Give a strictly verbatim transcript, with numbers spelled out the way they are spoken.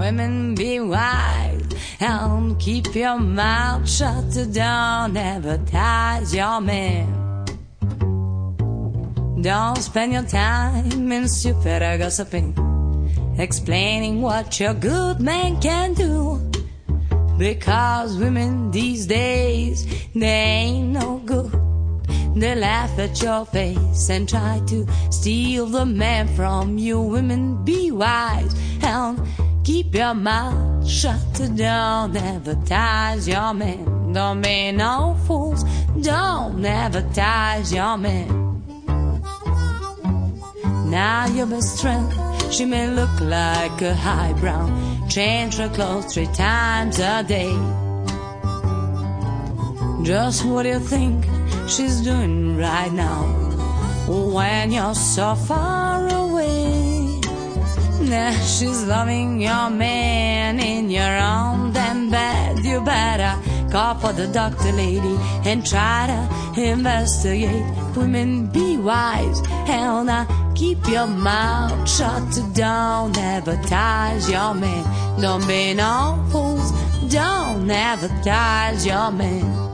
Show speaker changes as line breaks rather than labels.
women, be wise and keep your mouth shut. Don't advertise your man. Don't spend your time in stupid gossiping, explaining what your good man can do. Because women these days, they ain't no good. They laugh at your face and try to steal the man from you. Women, be wise and keep your mouth shut. Don't advertise your man. Don't be no fools. Don't advertise your man. Now your best friend, she may look like a highbrow, change her clothes three times a day. Just what do you think she's doing right now when you're so far away? Now she's loving your man in your own damn bed. You better call for the doctor, lady, and try to investigate. Women, be wise, hell now, keep your mouth shut. Don't advertise your man. Don't be no fools. Don't advertise your man.